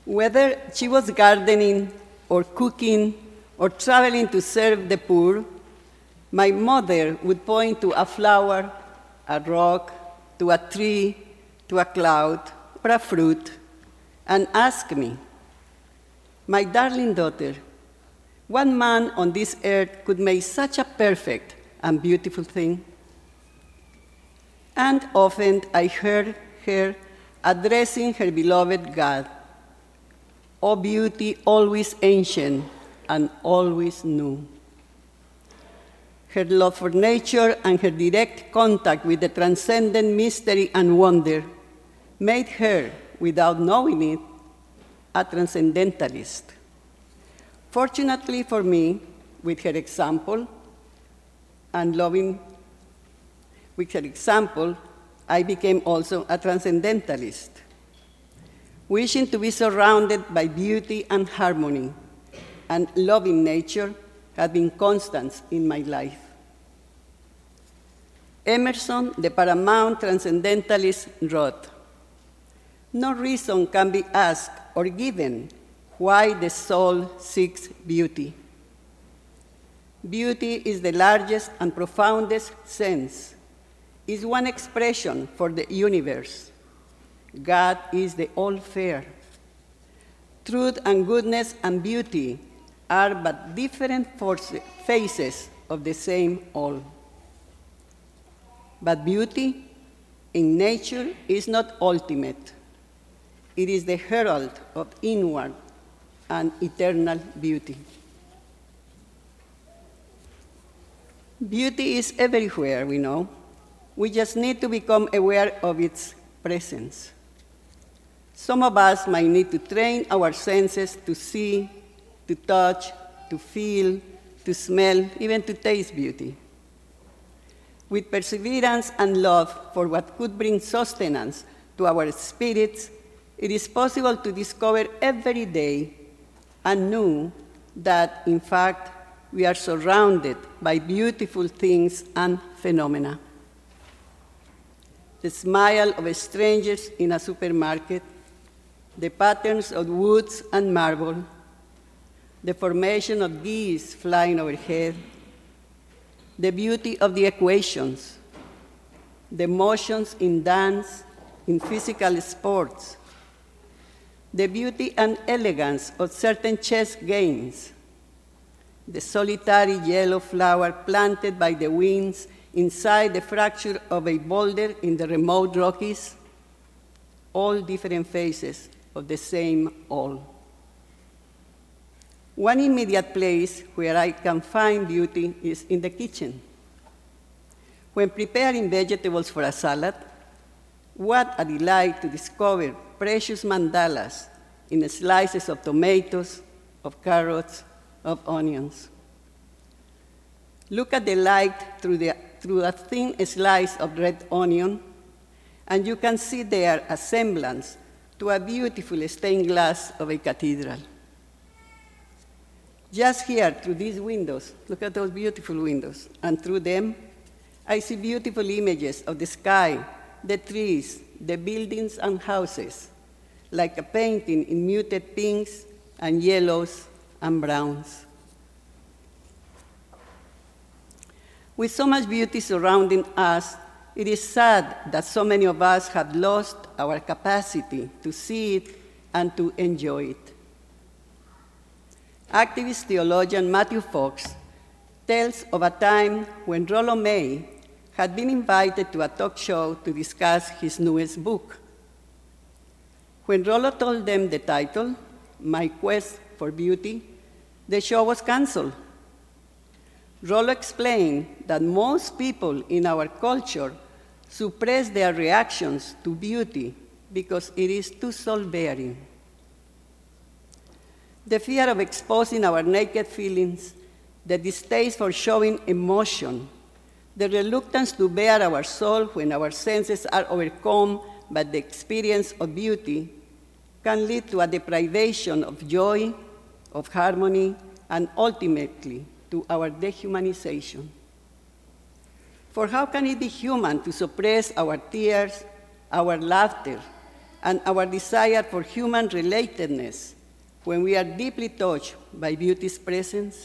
Whether she was gardening or cooking or traveling to serve the poor, my mother would point to a flower, a rock, to a tree, to a cloud, or a fruit, and ask me, "My darling daughter, what man on this earth could make such a perfect and beautiful thing?" And often I heard her addressing her beloved God, "O beauty always ancient and always new." Her love for nature and her direct contact with the transcendent mystery and wonder made her, without knowing it, a transcendentalist. Fortunately for me, with her example, I became also a transcendentalist, wishing to be surrounded by beauty and harmony, and loving nature had been constant in my life. Emerson, the paramount transcendentalist, wrote, "No reason can be asked or given why the soul seeks beauty. Beauty is the largest and profoundest sense, is one expression for the universe. God is the all-fair. Truth and goodness and beauty are but different faces of the same all. But beauty in nature is not ultimate. It is the herald of inward and eternal beauty." Beauty is everywhere, we know. We just need to become aware of its presence. Some of us might need to train our senses to see, to touch, to feel, to smell, even to taste beauty. With perseverance and love for what could bring sustenance to our spirits, it is possible to discover every day anew that, in fact, we are surrounded by beautiful things and phenomena. The smile of strangers in a supermarket, the patterns of woods and marble, the formation of geese flying overhead, the beauty of the equations, the motions in dance, in physical sports, the beauty and elegance of certain chess games, the solitary yellow flower planted by the winds inside the fracture of a boulder in the remote Rockies, all different faces of the same all. One immediate place where I can find beauty is in the kitchen. When preparing vegetables for a salad, what a delight to discover precious mandalas in slices of tomatoes, of carrots, of onions. Look at the light through a thin slice of red onion, and you can see there a semblance to a beautiful stained glass of a cathedral. Just here, through these windows, look at those beautiful windows, and through them, I see beautiful images of the sky, the trees, the buildings and houses, like a painting in muted pinks and yellows and browns. With so much beauty surrounding us, it is sad that so many of us have lost our capacity to see it and to enjoy it. Activist theologian Matthew Fox tells of a time when Rollo May had been invited to a talk show to discuss his newest book. When Rollo told them the title, My Quest for Beauty, the show was canceled. Rollo explained that most people in our culture suppress their reactions to beauty because it is too soul-bearing. The fear of exposing our naked feelings, the distaste for showing emotion, the reluctance to bare our soul when our senses are overcome by the experience of beauty can lead to a deprivation of joy, of harmony, and ultimately to our dehumanization. For how can it be human to suppress our tears, our laughter, and our desire for human relatedness when we are deeply touched by beauty's presence?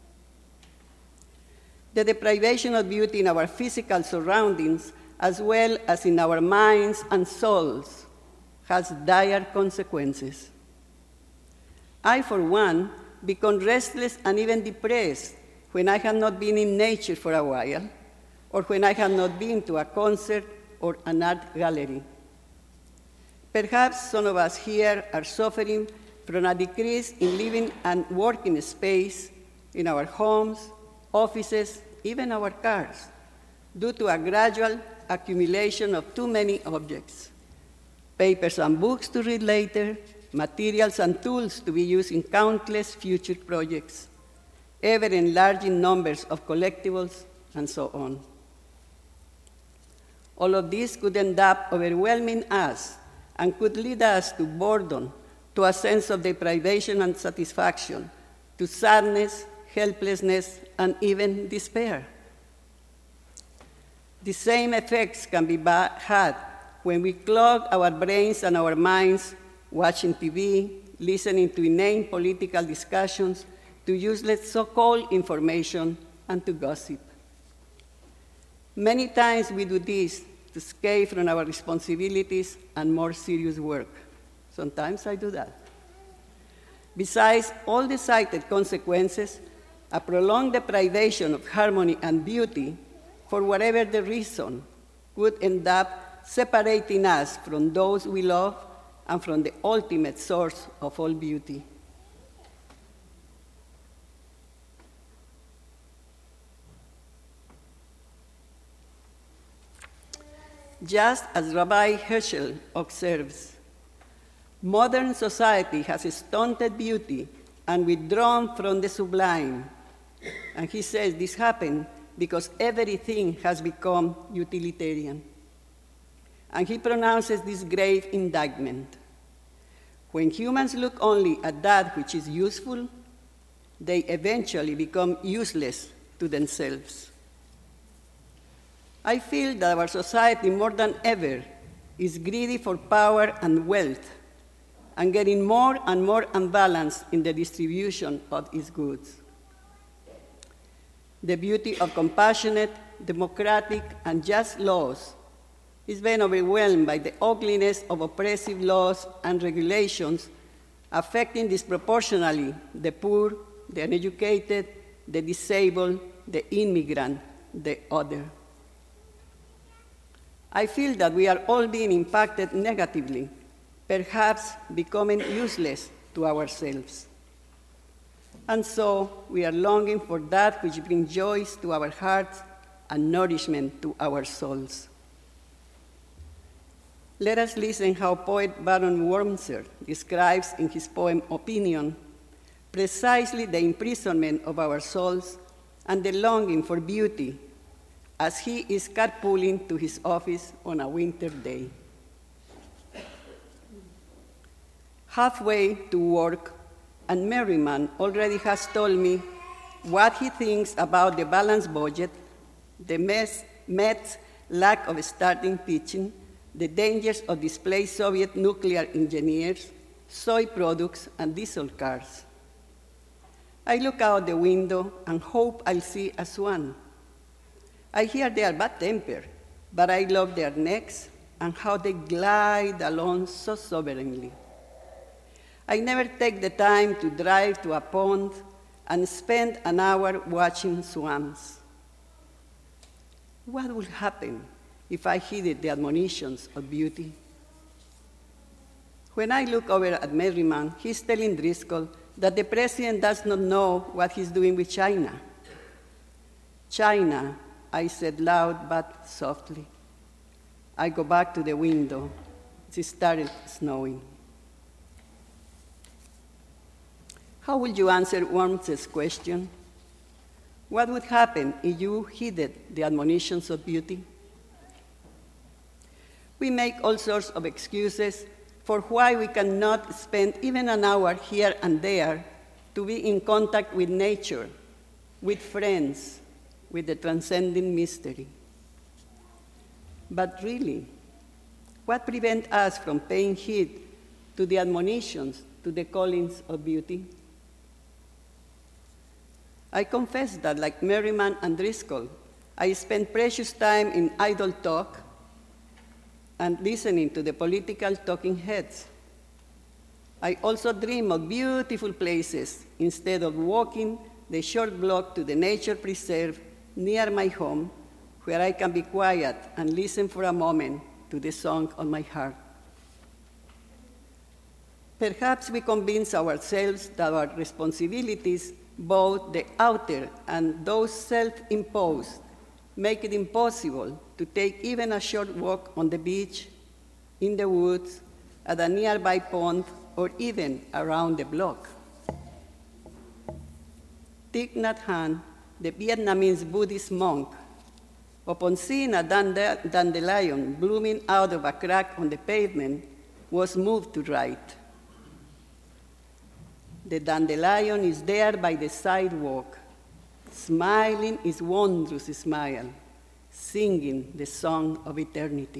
The deprivation of beauty in our physical surroundings, as well as in our minds and souls, has dire consequences. I, for one, become restless and even depressed when I have not been in nature for a while, or when I have not been to a concert or an art gallery. Perhaps some of us here are suffering from a decrease in living and working space in our homes, offices, even our cars, due to a gradual accumulation of too many objects: papers and books to read later, materials and tools to be used in countless future projects, ever-enlarging numbers of collectibles, and so on. All of this could end up overwhelming us and could lead us to boredom, to a sense of deprivation and satisfaction, to sadness, helplessness, and even despair. The same effects can be had when we clog our brains and our minds watching TV, listening to inane political discussions, to useless so-called information, and to gossip. Many times we do this to escape from our responsibilities and more serious work. Sometimes I do that. Besides all the cited consequences, a prolonged deprivation of harmony and beauty, for whatever the reason, would end up separating us from those we love and from the ultimate source of all beauty. Just as Rabbi Heschel observes, modern society has stunted beauty and withdrawn from the sublime. And he says this happened because everything has become utilitarian. And he pronounces this grave indictment. When humans look only at that which is useful, they eventually become useless to themselves. I feel that our society, more than ever, is greedy for power and wealth, and getting more and more unbalanced in the distribution of its goods. The beauty of compassionate, democratic, and just laws is being overwhelmed by the ugliness of oppressive laws and regulations affecting disproportionately the poor, the uneducated, the disabled, the immigrant, the other. I feel that we are all being impacted negatively, perhaps becoming useless to ourselves. And so we are longing for that which brings joy to our hearts and nourishment to our souls. Let us listen how poet Baron Wormser describes in his poem Opinion precisely the imprisonment of our souls and the longing for beauty as he is carpooling to his office on a winter day. Halfway to work, and Merriman already has told me what he thinks about the balanced budget, the Met's lack of starting pitching, the dangers of displaced Soviet nuclear engineers, soy products, and diesel cars. I look out the window and hope I'll see a swan. I hear they are bad-tempered, but I love their necks and how they glide along so sovereignly. I never take the time to drive to a pond and spend an hour watching swans. What would happen if I heeded the admonitions of beauty? When I look over at Merriman, he's telling Driscoll that the president does not know what he's doing with China. China, I said loud but softly. I go back to the window. It started snowing. How would you answer Wormser's question? What would happen if you heeded the admonitions of beauty? We make all sorts of excuses for why we cannot spend even an hour here and there to be in contact with nature, with friends, with the transcending mystery. But really, What prevents us from paying heed to the admonitions, to the callings of beauty? I confess that, like Merriman and Driscoll, I spend precious time in idle talk and listening to the political talking heads. I also dream of beautiful places instead of walking the short block to the nature preserve near my home, where I can be quiet and listen for a moment to the song on my heart. Perhaps we convince ourselves that our responsibilities, both the outer and those self-imposed, make it impossible to take even a short walk on the beach, in the woods, at a nearby pond, or even around the block. Thich Nhat Hanh, the Vietnamese Buddhist monk, upon seeing a dandelion blooming out of a crack on the pavement, was moved to write, "The dandelion is there by the sidewalk, smiling its wondrous smile, singing the song of eternity."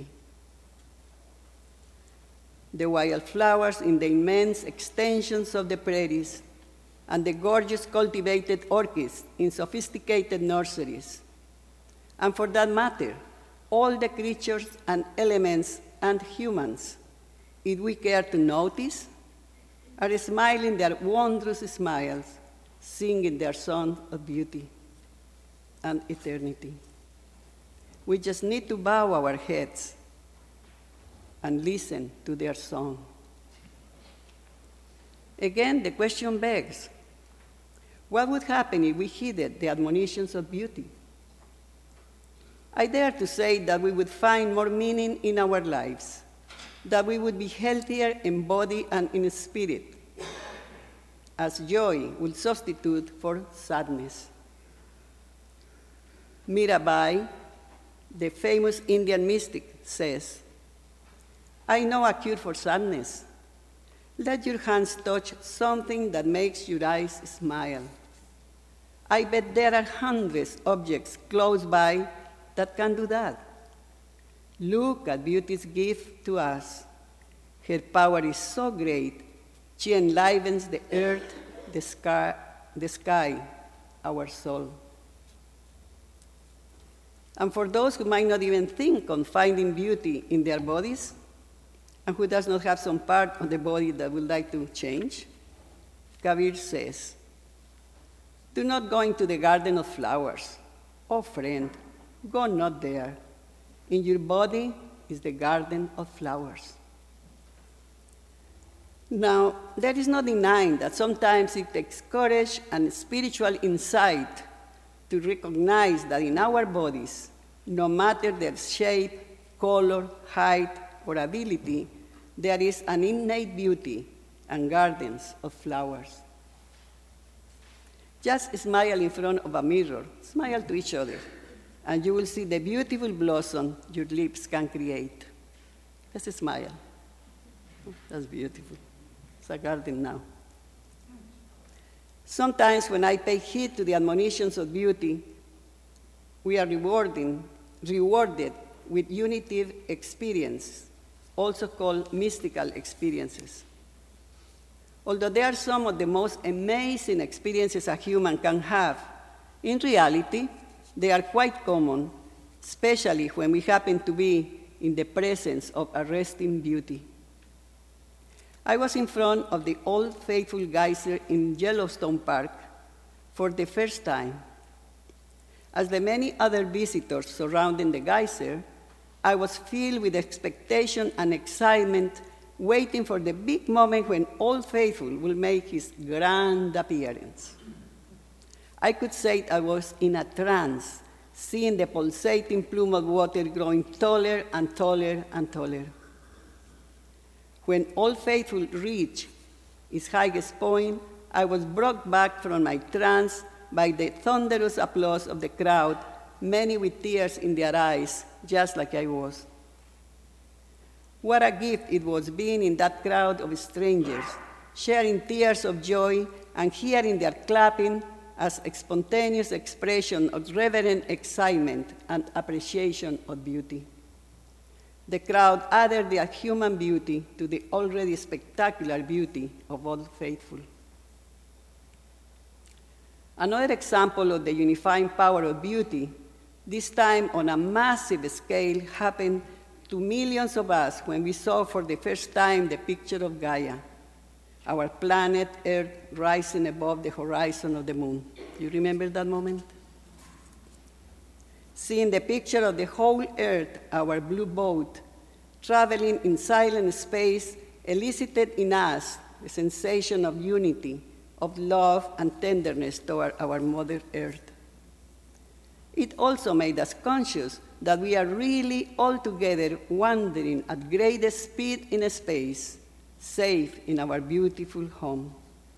The wildflowers in the immense extensions of the prairies, and the gorgeous cultivated orchids in sophisticated nurseries, and for that matter, all the creatures and elements and humans, if we care to notice, are smiling their wondrous smiles, singing their song of beauty and eternity. We just need to bow our heads and listen to their song. Again, the question begs, what would happen if we heeded the admonitions of beauty? I dare to say that we would find more meaning in our lives, that we would be healthier in body and in spirit, as joy will substitute for sadness. Mirabai, the famous Indian mystic, says, "I know a cure for sadness. Let your hands touch something that makes your eyes smile. I bet there are hundreds of objects close by that can do that. Look at beauty's gift to us. Her power is so great, she enlivens the earth, the sky, our soul." And for those who might not even think on finding beauty in their bodies, and who does not have some part of the body that would like to change, Kabir says, "Do not go into the garden of flowers. Oh, friend, go not there. In your body is the garden of flowers." Now, there is no denying that sometimes it takes courage and spiritual insight to recognize that in our bodies, no matter their shape, color, height, or ability, there is an innate beauty and gardens of flowers. Just smile in front of a mirror, smile to each other, and you will see the beautiful blossom your lips can create. Let's smile. That's beautiful. It's a garden now. Sometimes when I pay heed to the admonitions of beauty, we are rewarded with unitive experience, also called mystical experiences. Although they are some of the most amazing experiences a human can have, in reality, they are quite common, especially when we happen to be in the presence of arresting beauty. I was in front of the Old Faithful Geyser in Yellowstone Park for the first time. As the many other visitors surrounding the geyser, I was filled with expectation and excitement, waiting for the big moment when Old Faithful will make his grand appearance. I could say I was in a trance, seeing the pulsating plume of water growing taller and taller and taller. When Old Faithful reached its highest point, I was brought back from my trance by the thunderous applause of the crowd, many with tears in their eyes, just like I was. What a gift it was being in that crowd of strangers, sharing tears of joy and hearing their clapping as a spontaneous expression of reverent excitement and appreciation of beauty. The crowd added the human beauty to the already spectacular beauty of all faithful. Another example of the unifying power of beauty, this time on a massive scale, happened to millions of us when we saw for the first time the picture of Gaia, our planet Earth rising above the horizon of the moon. You remember that moment? Seeing the picture of the whole Earth, our blue boat, traveling in silent space, elicited in us a sensation of unity, of love and tenderness toward our Mother Earth. It also made us conscious that we are really all together wandering at great speed in space, safe in our beautiful home.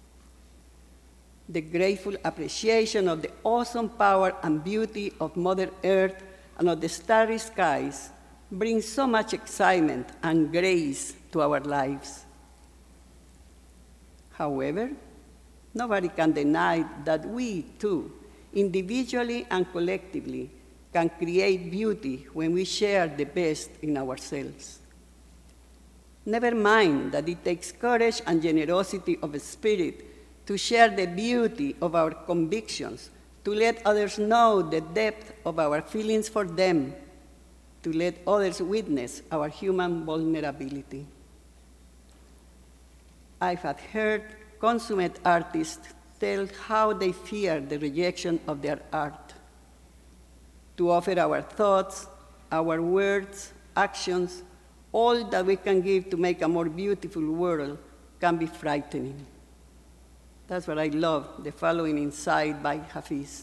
The grateful appreciation of the awesome power and beauty of Mother Earth and of the starry skies brings so much excitement and grace to our lives. However, nobody can deny that we, too, individually and collectively, can create beauty when we share the best in ourselves. Never mind that it takes courage and generosity of spirit to share the beauty of our convictions, to let others know the depth of our feelings for them, to let others witness our human vulnerability. I have heard consummate artists tell how they fear the rejection of their art. To offer our thoughts, our words, actions, all that we can give to make a more beautiful world can be frightening. That's what I love, the following insight by Hafiz.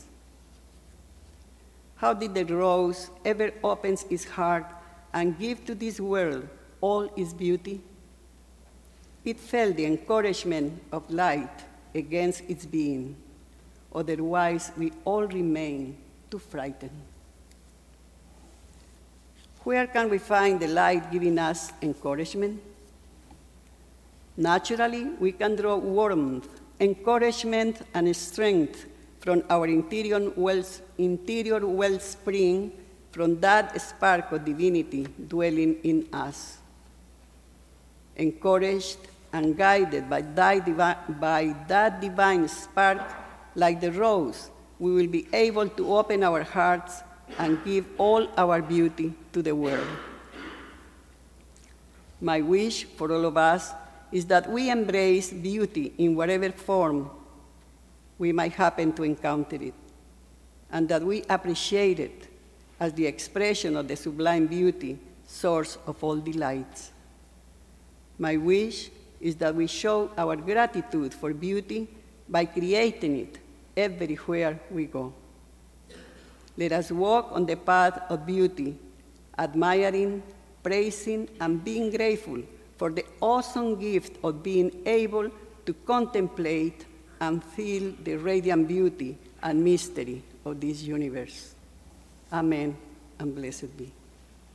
How did the rose ever opens its heart and give to this world all its beauty? It felt the encouragement of light against its being. Otherwise, we all remain too frightened. Where can we find the light giving us encouragement? Naturally, we can draw warmth, encouragement, and strength from our interior wellspring, from that spark of divinity dwelling in us. Encouraged and guided by that divine spark, like the rose, we will be able to open our hearts and give all our beauty to the world. My wish for all of us is that we embrace beauty in whatever form we might happen to encounter it, and that we appreciate it as the expression of the sublime beauty, source of all delights. My wish is that we show our gratitude for beauty by creating it everywhere we go. Let us walk on the path of beauty, admiring, praising, and being grateful for the awesome gift of being able to contemplate and feel the radiant beauty and mystery of this universe. Amen, and blessed be.